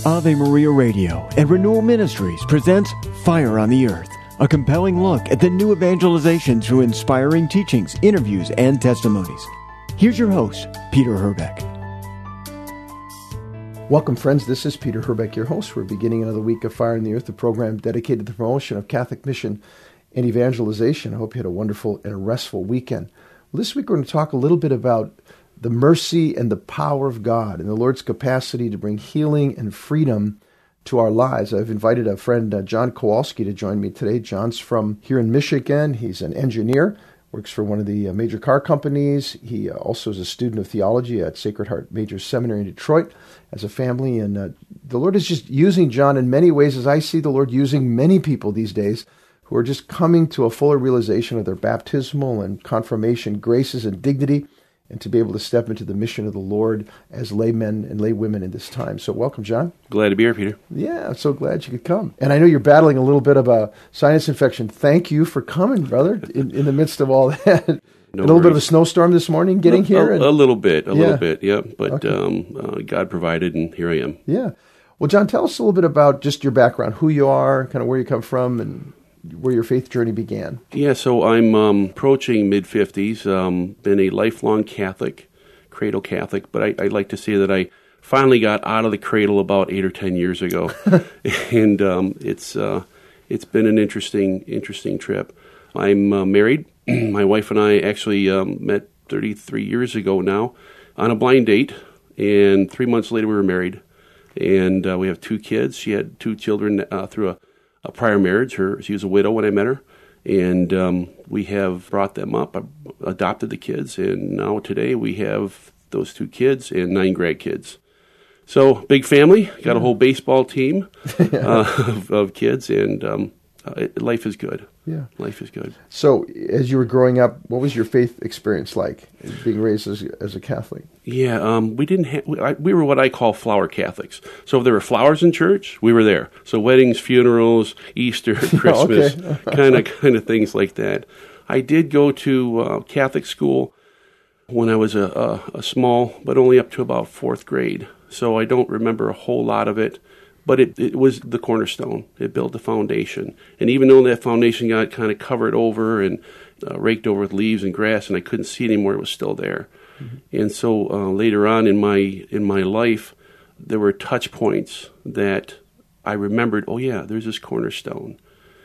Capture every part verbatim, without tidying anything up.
Ave Maria Radio and Renewal Ministries presents Fire on the Earth, a compelling look at the new evangelization through inspiring teachings, interviews, and testimonies. Here's your host, Peter Herbeck. Welcome, friends. This is Peter Herbeck, your host. We're beginning another week of Fire on the Earth, a program dedicated to the promotion of Catholic mission and evangelization. I hope you had a wonderful and a restful weekend. Well, this week we're going to talk a little bit about the mercy and the power of God and the Lord's capacity to bring healing and freedom to our lives. I've invited a friend, uh, John Kowalski, to join me today. John's from here in Michigan. He's an engineer, works for one of the uh, major car companies. He uh, also is a student of theology at Sacred Heart Major Seminary in Detroit as a family. And uh, the Lord is just using John in many ways, as I see the Lord using many people these days who are just coming to a fuller realization of their baptismal and confirmation graces and dignity, and to be able to step into the mission of the Lord as laymen and laywomen in this time. So welcome, John. Glad to be here, Peter. Yeah, I'm so glad you could come. And I know you're battling a little bit of a sinus infection. Thank you for coming, brother, in, in the midst of all that. No a little worries. Bit of a snowstorm this morning getting a, here? A, and, a little bit, a yeah. little bit, yeah. But okay. um, uh, God provided, and here I am. Yeah. Well, John, tell us a little bit about just your background, who you are, kind of where you come from, and where your faith journey began. Yeah, so I'm um, approaching mid-fifties, um, been a lifelong Catholic, cradle Catholic, but I, I like to say that I finally got out of the cradle about eight or ten years ago, and um, it's uh, it's been an interesting interesting trip. I'm uh, married. My wife and I actually um, met thirty-three years ago now on a blind date, and three months later we were married, and uh, we have two kids. She had two children uh, through a, a prior marriage. Her she was a widow when I met her. And um, we have brought them up, adopted the kids, and now today we have those two kids and nine grandkids. So, big family, got a whole baseball team uh, of, of kids, and um, uh, it, life is good. Yeah. Life is good. So, as you were growing up, what was your faith experience like, being raised as, as a Catholic? Yeah, um, we didn't have, we, I, we were what I call flower Catholics. So if there were flowers in church, we were there. So weddings, funerals, Easter, Christmas, kind of kind of things like that. I did go to uh, Catholic school when I was a, a, a small, but only up to about fourth grade. So I don't remember a whole lot of it. But it, it was the cornerstone. It built the foundation. And even though that foundation got kind of covered over and uh, raked over with leaves and grass, and I couldn't see it anymore, it was still there. Mm-hmm. And so uh, later on in my in my life, there were touch points that I remembered, oh yeah, there's this cornerstone.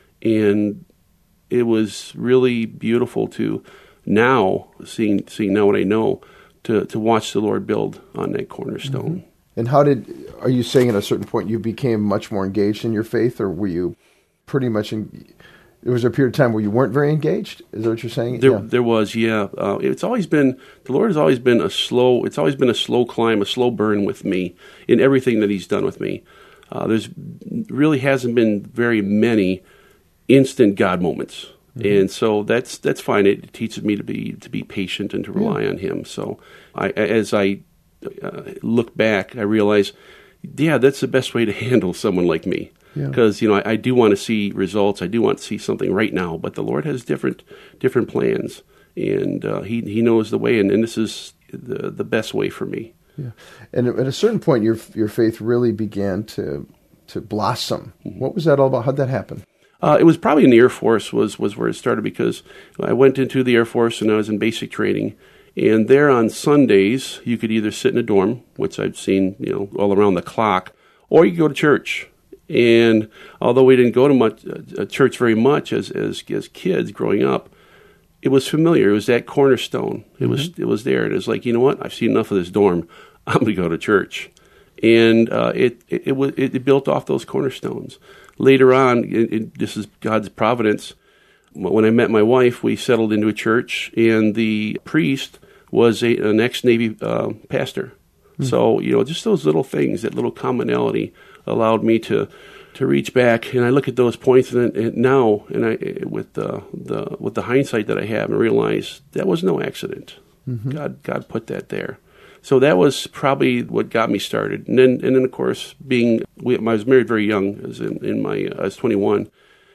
And it was really beautiful to now, seeing seeing now what I know, to, to watch the Lord build on that cornerstone. Mm-hmm. And how did, are you saying at a certain point you became much more engaged in your faith, or were you pretty much, in, there was a period of time where you weren't very engaged? Is that what you're saying? There, yeah. there was, yeah. Uh, it's always been, the Lord has always been a slow, it's always been a slow climb, a slow burn with me in everything that He's done with me. Uh, there's really hasn't been very many instant God moments. Mm-hmm. And so that's that's fine. It teaches me to be to be patient and to rely yeah. on Him. So I, as I Uh, look back, I realize, yeah, that's the best way to handle someone like me. Because yeah. you know, I, I do want to see results. I do want to see something right now. But the Lord has different different plans, and uh, He He knows the way. And, and this is the the best way for me. Yeah. And at a certain point, your your faith really began to to blossom. Mm-hmm. What was that all about? How'd that happen? Uh, it was probably in the Air Force was was where it started, because I went into the Air Force and I was in basic training. And there on Sundays, you could either sit in a dorm, which I've seen, you know, all around the clock, or you could go to church. And although we didn't go to much uh, church very much as, as as kids growing up, it was familiar. It was that cornerstone. It mm-hmm. was it was there. And it was like, you know what? I've seen enough of this dorm. I'm going to go to church. And uh, it it it, was, it built off those cornerstones. Later on, it, it, this is God's providence. When I met my wife, we settled into a church, and the priest was a, an ex-Navy uh, pastor. Mm-hmm. So, you know, just those little things, that little commonality allowed me to, to reach back. And I look at those points and, and now, and I with the, the with the hindsight that I have, and realize that was no accident. Mm-hmm. God God put that there. So that was probably what got me started. And then, and then of course, being we, I was married very young. I was in, in my I was twenty-one.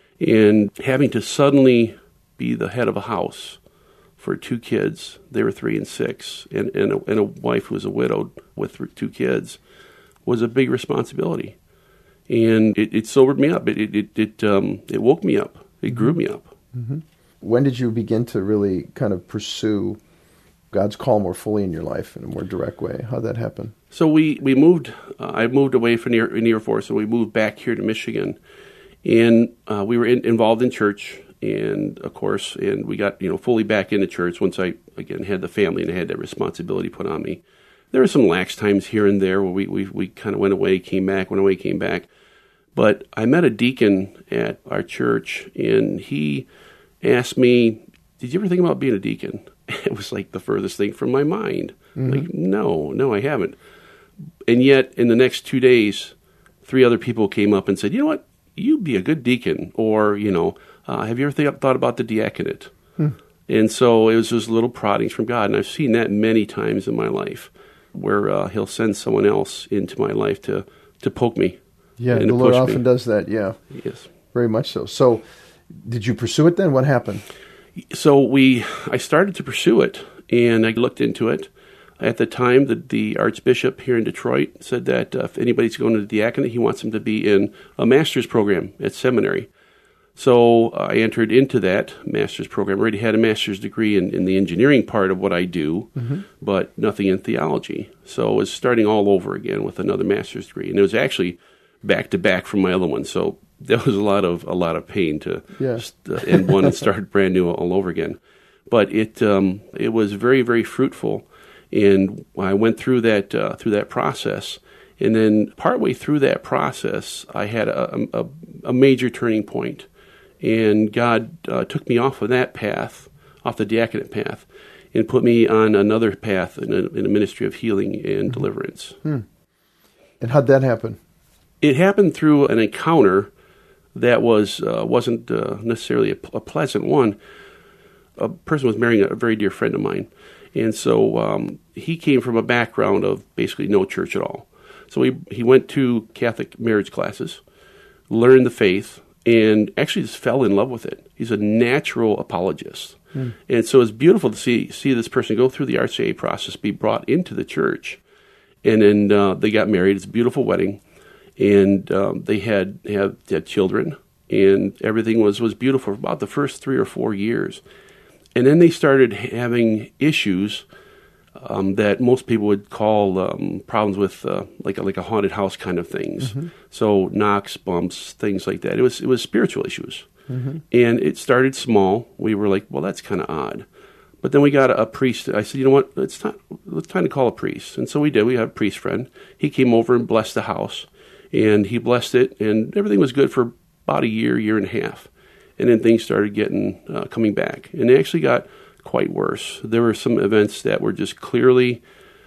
And having to suddenly be the head of a house for two kids, they were three and six, and, and, a, and a wife who was a widow with two kids, was a big responsibility. And it, it sobered me up. It it it, it, um, it woke me up. It grew me up. Mm-hmm. When did you begin to really kind of pursue God's call more fully in your life in a more direct way? How'd that happen? So we, we moved, uh, I moved away from the Air, in the Air Force, and we moved back here to Michigan. And uh, we were in, involved in church, and of course, and we got, you know, fully back into church once I, again, had the family and I had that responsibility put on me. There were some lax times here and there where we, we, we kind of went away, came back, went away, came back. But I met a deacon at our church, and he asked me, did you ever think about being a deacon? It was like the furthest thing from my mind. Mm-hmm. Like, no, no, I haven't. And yet, in the next two days, three other people came up and said, you know what, you'd be a good deacon. Or, you know, uh, have you ever th- thought about the diaconate? Hmm. And so it was just little proddings from God. And I've seen that many times in my life, where uh, he'll send someone else into my life to, to poke me. Yeah, the Lord often does that, yeah. Yes. Very much so. So did you pursue it then? What happened? So we, I started to pursue it, and I looked into it. At the time, the, the Archbishop here in Detroit said that uh, if anybody's going to the diaconate, he wants them to be in a master's program at seminary. So uh, I entered into that master's program. I already had a master's degree in, in the engineering part of what I do, mm-hmm. but nothing in theology. So I was starting all over again with another master's degree. And it was actually back to back from my other one. So there was a lot of a lot of pain to yeah. just uh, end one and start brand new all over again. But it um, it was very, very fruitful. And I went through that uh, through that process. And then partway through that process, I had a, a, a major turning point. And God uh, took me off of that path, off the diaconate path, and put me on another path in a, in a ministry of healing and mm-hmm. deliverance. Hmm. And how'd that happen? It happened through an encounter that was uh, wasn't uh, necessarily a, a pleasant one. A person was marrying a very dear friend of mine, and so um, he came from a background of basically no church at all. So he he went to Catholic marriage classes, learned the faith, and actually just fell in love with it. He's a natural apologist. Hmm. And so it's beautiful to see see this person go through the R C A process, be brought into the church, and then uh, they got married. It's a beautiful wedding, and um, they had, had had children, and everything was, was beautiful for about the first three or four years. And then they started having issues um, that most people would call um, problems with uh, like a, like a haunted house kind of things. Mm-hmm. So knocks, bumps, things like that. It was it was spiritual issues, mm-hmm. and it started small. We were like, well, that's kind of odd. But then we got a, a priest. I said, you know what? It's time. It's time to call a priest. And so we did. We had a priest friend. He came over and blessed the house, and he blessed it, and everything was good for about a year, year and a half. And then things started getting uh, coming back, and they actually got quite worse. There were some events that were just clearly,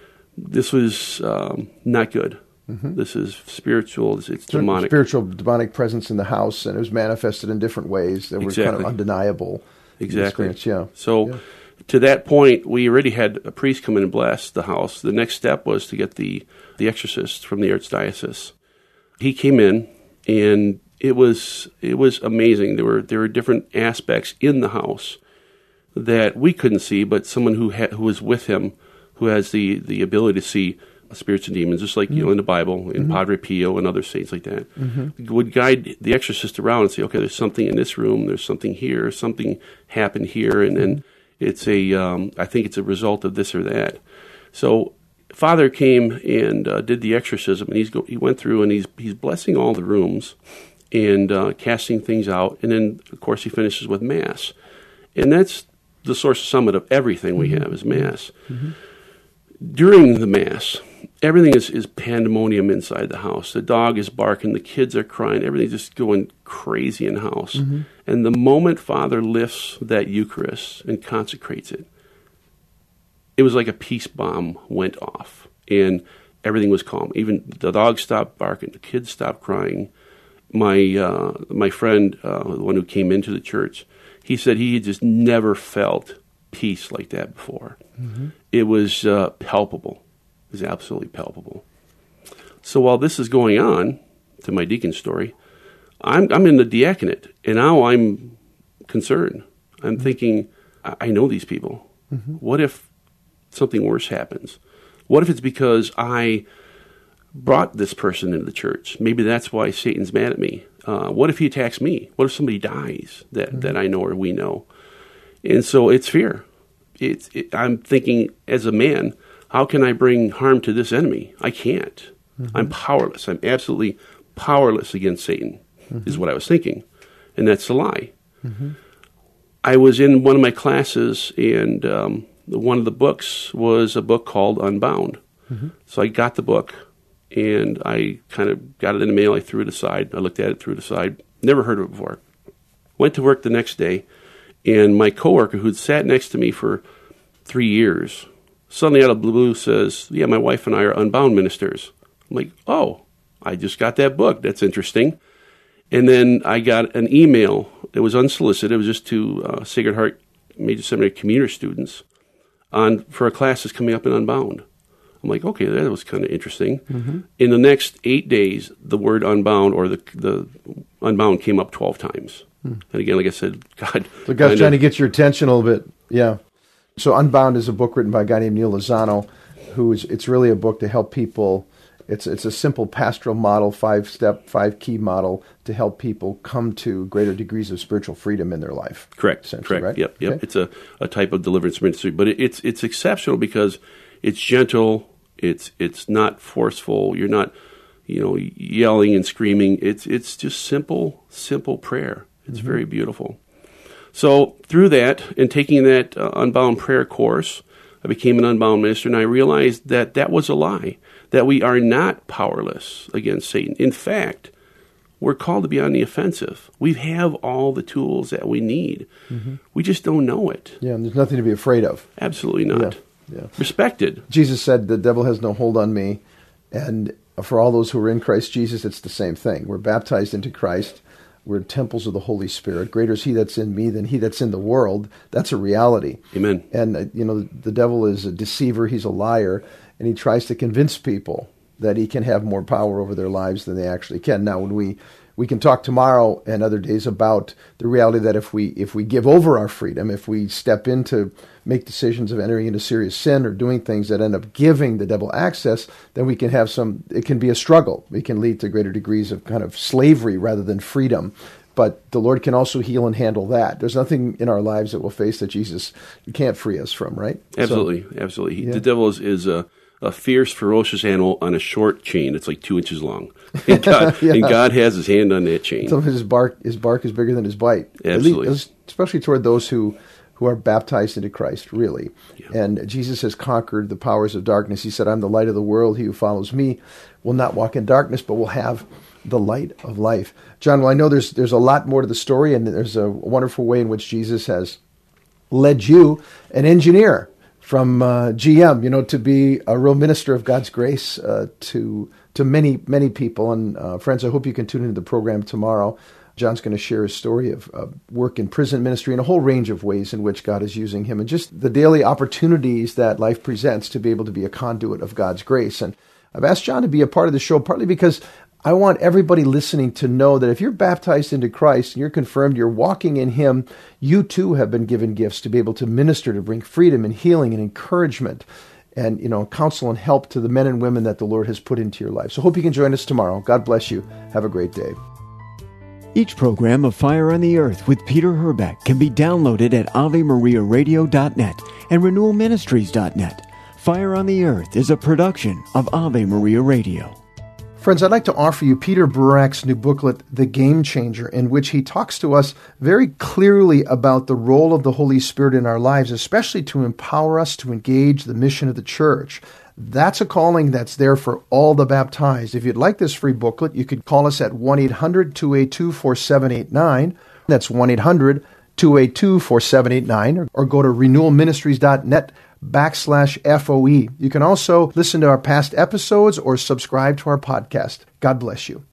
this was um, not good. Mm-hmm. This is spiritual. It's, it's demonic. Spiritual demonic presence in the house, and it was manifested in different ways that were exactly. kind of undeniable. Exactly. Experience. Yeah. So yeah. to that point, we already had a priest come in and bless the house. The next step was to get the, the exorcist from the archdiocese. He came in, and it was it was amazing. There were there were different aspects in the house that we couldn't see, but someone who ha- who was with him, who has the, the ability to see spirits and demons, just like mm-hmm. you know in the Bible, in mm-hmm. Padre Pio and other saints like that, mm-hmm. would guide the exorcist around and say, okay, there's something in this room, there's something here, something happened here, and then it's a um, I think it's a result of this or that. So Father came and uh, did the exorcism, and he's go- he went through and he's he's blessing all the rooms and uh, casting things out, and then of course he finishes with Mass, and that's the source summit of everything we have is Mass. Mm-hmm. During the Mass, everything is, is pandemonium inside the house. The dog is barking, the kids are crying, everything's just going crazy in the house. Mm-hmm. And the moment Father lifts that Eucharist and consecrates it, it was like a peace bomb went off, and everything was calm. Even the dog stopped barking, the kids stopped crying. My uh, my friend, uh, the one who came into the church, he said he had just never felt peace like that before. Mm-hmm. It was uh, palpable. It was absolutely palpable. So while this is going on, to my deacon story, I'm I'm in the diaconate, and now I'm concerned. I'm mm-hmm. thinking, I, I know these people. Mm-hmm. What if something worse happens? What if it's because I brought this person into the church? Maybe that's why Satan's mad at me. Uh, what if he attacks me? What if somebody dies that, mm-hmm. that I know or we know? And so it's fear. It's, it, I'm thinking, as a man, how can I bring harm to this enemy? I can't. Mm-hmm. I'm powerless. I'm absolutely powerless against Satan, mm-hmm. is what I was thinking. And that's a lie. Mm-hmm. I was in one of my classes, and um, one of the books was a book called Unbound. Mm-hmm. So I got the book, and I kind of got it in the mail. I threw it aside. I looked at it, threw it aside. Never heard of it before. Went to work the next day, and my coworker, who'd sat next to me for three years, suddenly out of the blue says, yeah, my wife and I are Unbound ministers. I'm like, oh, I just got that book. That's interesting. And then I got an email. It was unsolicited. It was just to uh, Sacred Heart Major Seminary commuter students on for a class that's coming up in Unbound. I'm like, okay, that was kind of interesting. Mm-hmm. In the next eight days, the word Unbound or the the Unbound came up twelve times. Mm. And again, like I said, God. So God's trying to get your attention a little bit. Yeah. So Unbound is a book written by a guy named Neil Lozano, who is, it's really a book to help people. It's it's a simple pastoral model, five-step, five-key model to help people come to greater degrees of spiritual freedom in their life. Correct, correct. Right? Yep, yep. Okay. It's a, a type of deliverance ministry, but it, it's it's exceptional because it's gentle. It's it's not forceful. You're not, you know, yelling and screaming. It's it's just simple, simple prayer. It's mm-hmm. very beautiful. So through that and taking that uh, Unbound prayer course, I became an Unbound minister, and I realized that that was a lie, that we are not powerless against Satan. In fact, we're called to be on the offensive. We have all the tools that we need. Mm-hmm. We just don't know it. Yeah, and there's nothing to be afraid of. Absolutely not. Yeah, yeah. Respected. Jesus said, the devil has no hold on me. And for all those who are in Christ Jesus, it's the same thing. We're baptized into Christ. We're temples of the Holy Spirit. Greater is he that's in me than he that's in the world. That's a reality. Amen. And, uh, you know, the devil is a deceiver. He's a liar. And he tries to convince people that he can have more power over their lives than they actually can. Now, when we we can talk tomorrow and other days about the reality that if we if we give over our freedom, if we step into make decisions of entering into serious sin or doing things that end up giving the devil access, then we can have some, it can be a struggle. It can lead to greater degrees of kind of slavery rather than freedom. But the Lord can also heal and handle that. There's nothing in our lives that we'll face that Jesus can't free us from, right? Absolutely, so, absolutely. Yeah. The devil is, is a, a fierce, ferocious animal on a short chain. It's like two inches long. And God, yeah. and God has his hand on that chain. Some of his bark, his bark is bigger than his bite. Absolutely. Least, especially toward those who, who are baptized into Christ, really. Yeah. And Jesus has conquered the powers of darkness. He said, I'm the light of the world. He who follows me will not walk in darkness, but will have the light of life. John, well, I know there's there's a lot more to the story, and there's a wonderful way in which Jesus has led you, an engineer from uh, G M, you know, to be a real minister of God's grace uh, to to many, many people. And uh, friends, I hope you can tune into the program tomorrow. John's going to share his story of uh, work in prison ministry and a whole range of ways in which God is using him and just the daily opportunities that life presents to be able to be a conduit of God's grace. And I've asked John to be a part of the show partly because I want everybody listening to know that if you're baptized into Christ and you're confirmed, you're walking in him, you too have been given gifts to be able to minister, to bring freedom and healing and encouragement and, you know, counsel and help to the men and women that the Lord has put into your life. So hope you can join us tomorrow. God bless you. Have a great day. Each program of Fire on the Earth with Peter Herbeck can be downloaded at ave maria radio dot net and renewal ministries dot net. Fire on the Earth is a production of Ave Maria Radio. Friends, I'd like to offer you Peter Burak's new booklet, The Game Changer, in which he talks to us very clearly about the role of the Holy Spirit in our lives, especially to empower us to engage the mission of the church. That's a calling that's there for all the baptized. If you'd like this free booklet, you could call us at one eight hundred two eight two four seven eight nine. That's one eight hundred two eight two four seven eight nine, or, or go to renewal ministries dot net backslash F O E. You can also listen to our past episodes or subscribe to our podcast. God bless you.